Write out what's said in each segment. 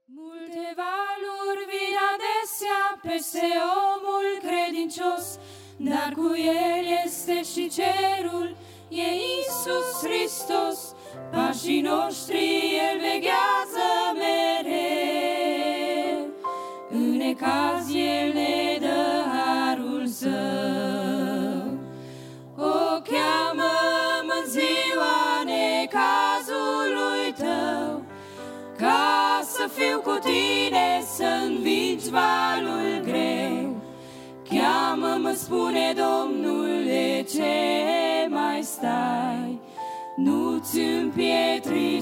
Multe valuri vin adesea peste omul credincios, dar cu el este și cerul, e Iisus Hristos. Pașii noștri el veghează mereu, în necaz el ne dă harul său. O cheamă-mă în ziua necazului tău, ca să fiu cu tine, să învingi valul greu. Cheamă-mă, spune Domnul, de ce mai stai? Nu-ți împietri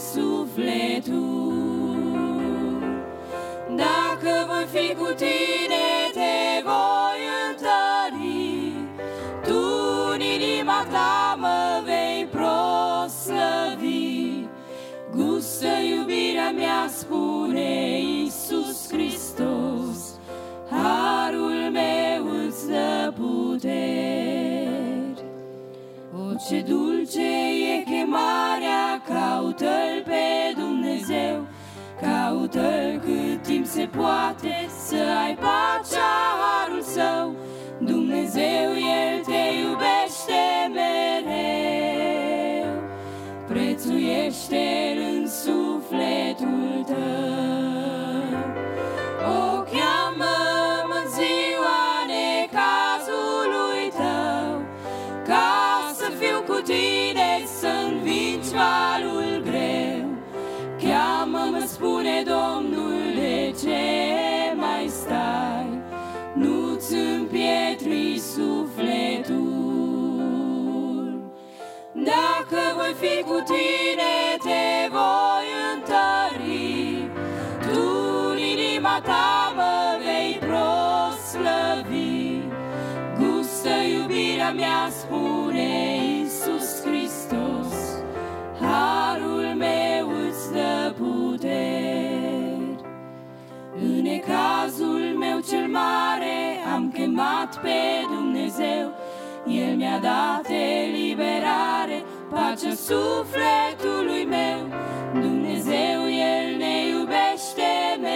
sufletul. Dacă voi fi cu tine, te voi întări. Tu în inima ta mă vei proslăvi. Gustă iubirea mea, spune Iisus Hristos, harul meu îți dă puteri. O, ce dulce e chemarea, caută-L pe Dumnezeu, caută-L cât timp se poate, să ai pacea, harul său. Dumnezeu, El te iubește mereu, prețuiește-L în sufletul tău. O, cheamă-mă în ziua necazului tău, ca să fiu cu tine, să învingi valul greu. Cheamă-mă, spune Domnul, de ce mai stai? Nu-ți împietri sufletul. Dacă voi fi cu tine, te voi întări. Tu în inima ta mă vei proslăvi. Gustă iubirea mea, spune Iisus Hristos, harul meu îți dă puteri. În necazul meu cel mare am chemat pe Dumnezeu, El mi-a dat eliberare, pacea sufletului meu. Dumnezeu, El ne iubește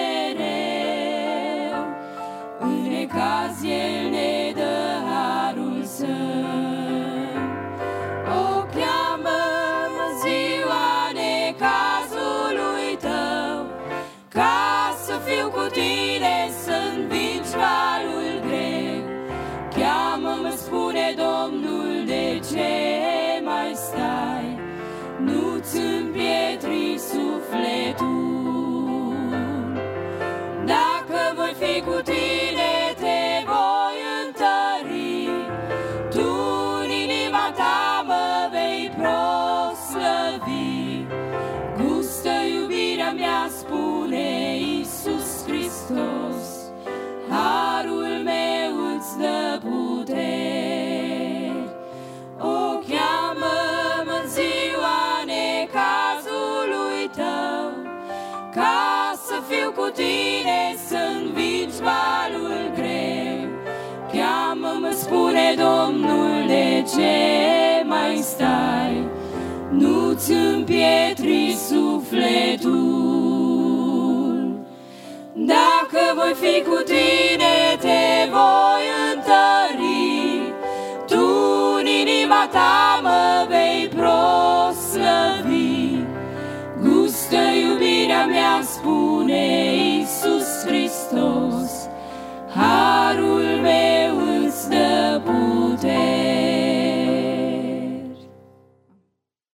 mereu, în necaz El ne dă harul său. O, cheamă-mă în ziua necazului tău, ca să fiu cu tine, să învingi valul greu. Cheamă-mă, spune Domnul, de ce mai stai? Nu-ți împietri sufletul. Dacă voi fi cu tine, te voi întări. Tu în inima ta mă vei proslăvi. Gustă iubirea mea, spune Iisus Hristos, harul meu îți dă puteri. O, cheamă-mă în ziua necazului tău, ca să fiu cu tine, să învingi valul greu. Cheamă-mă, spune Domnul, de ce mai stai? Nu-ți împietri sufletul. Dacă voi fi cu tine, te voi întări. Tu în inima ta mă vei proslăvi. Gustă iubirea mea, spune